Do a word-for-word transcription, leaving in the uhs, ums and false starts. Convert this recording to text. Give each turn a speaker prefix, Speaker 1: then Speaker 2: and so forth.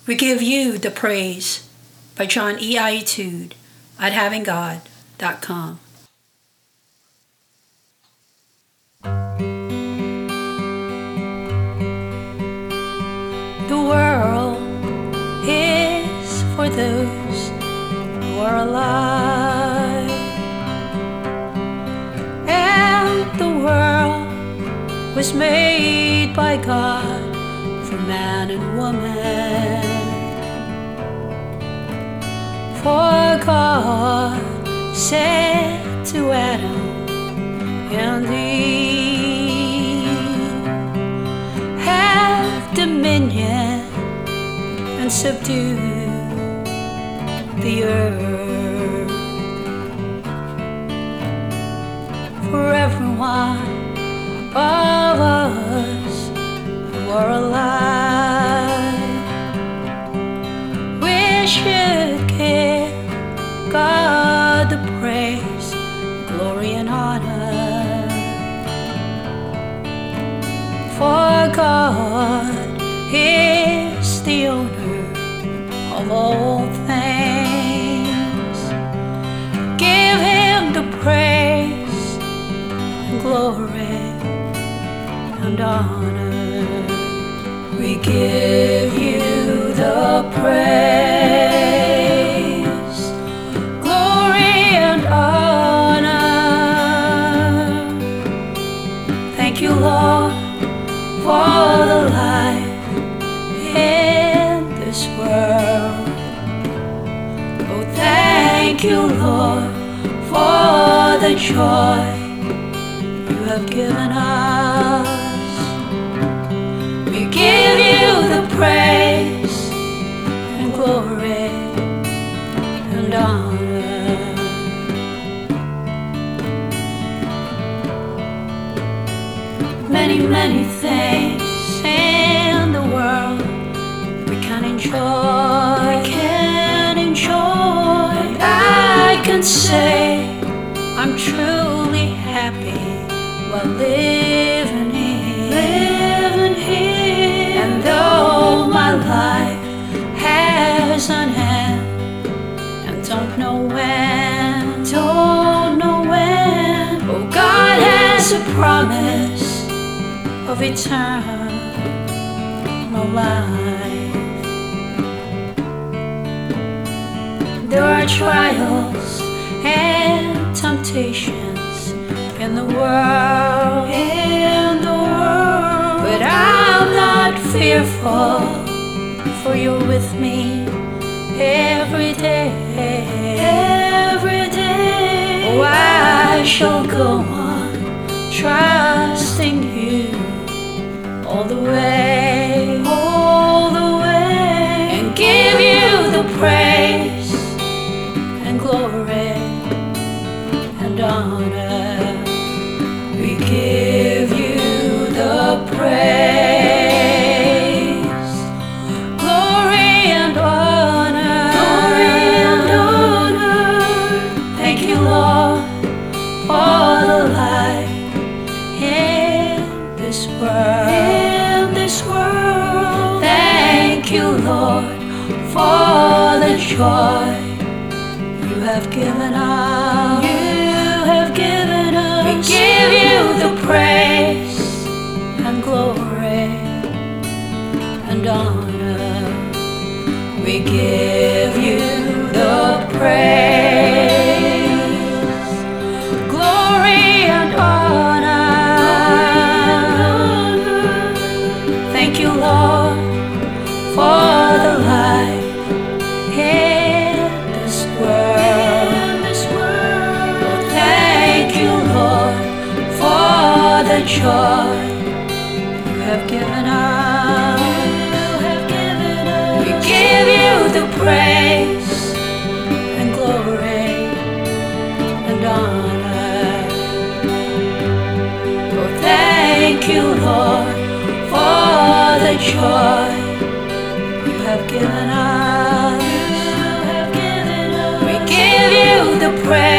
Speaker 1: We give you the praise by John E. Itude at having god dot com. The world is for those who are alive, and the world was made by God for man and woman. For God said to Adam and Eve, have dominion and subdue the earth. For every one of us who are alive, we should give God the praise, glory and honor. For God is the owner of all things. Give Him the praise and glory and honor. We give you the praise, glory and honor. Thank you, Lord, for the life in this world. Oh, thank you, Lord, for the joy you have given us. We give you the praise and glory and honor. Many, many things in the world we can enjoy, we can enjoy. And I can say I'm truly happy while living here, living here. And though my life has an end and don't know when, don't know when, oh, God has a promise of eternal life. There are trials and temptations in the world, in the world, but I'm not fearful, for you're with me every day, every day. Oh, I shall go on trusting you all the way, all the way, and give you the praise and glory and honor. We give you the praise, glory and honor, glory and honor. Thank you, Lord, for the life in this world, in this world. Thank you, Lord, for the joy you have given us. You have given us. We give you the praise and glory and honor. We give you the praise, glory and honor. Thank you, Lord, for the life in this world, in this world. Oh, thank you, Lord, for the joy you have given us. You have given us. We give you the praise and glory and honor. Oh, thank you, Lord, for the joy you have given us. You have given us. We give you the praise